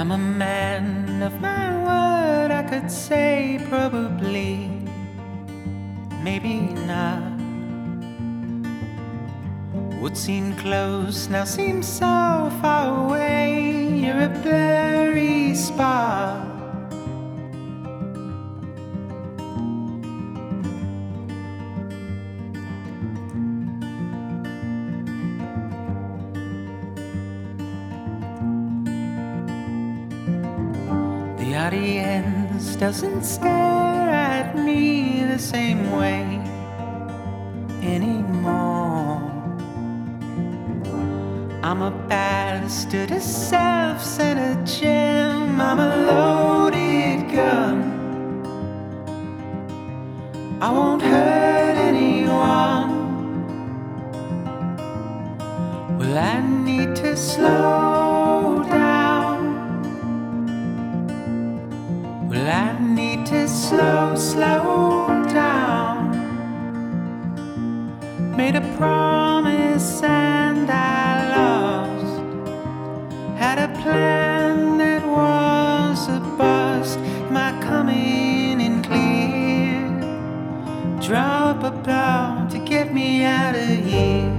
I'm a man of my word, I could say probably, maybe not. What seemed close now seems so far away. You're a blurry spot. The audience doesn't stare at me the same way anymore. I'm a bastard, a self-centered gem. I'm a loaded gun. I won't hurt anyone. Well, I need to slow down. Well, I need to slow down. Made a promise and I lost. Had a plan that was a bust. My coming in clear. Drop a blow to get me out of here.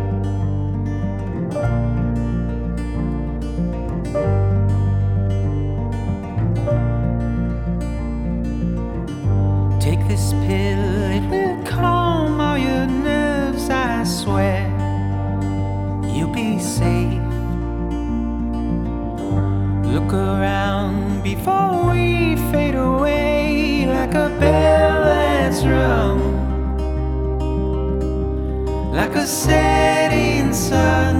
Take this pill, it will calm all your nerves, I swear. You'll be safe. Look around before we fade away, like a bell that's rung, like a setting sun.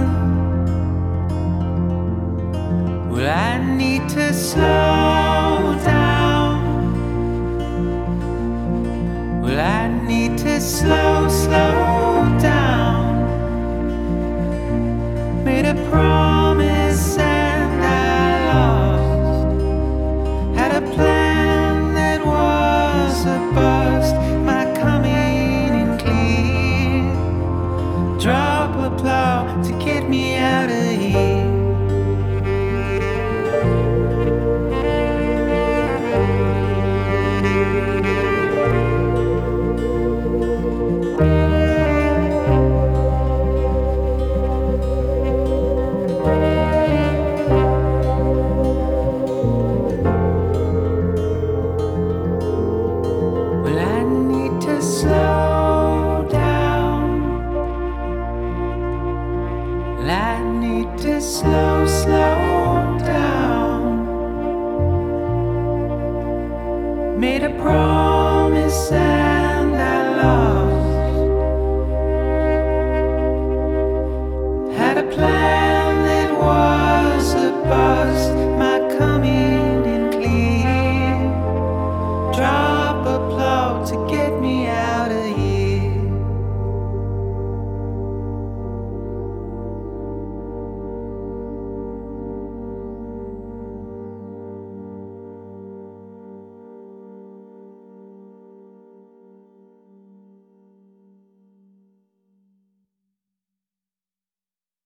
Well, I need to slow down. Well, I need to slow down. Made a promise and I lost. Had a plan that was a bust. My coming in clear. Drop a plow to get me out of here. Slow down. I need to slow down. Made a promise and I lost.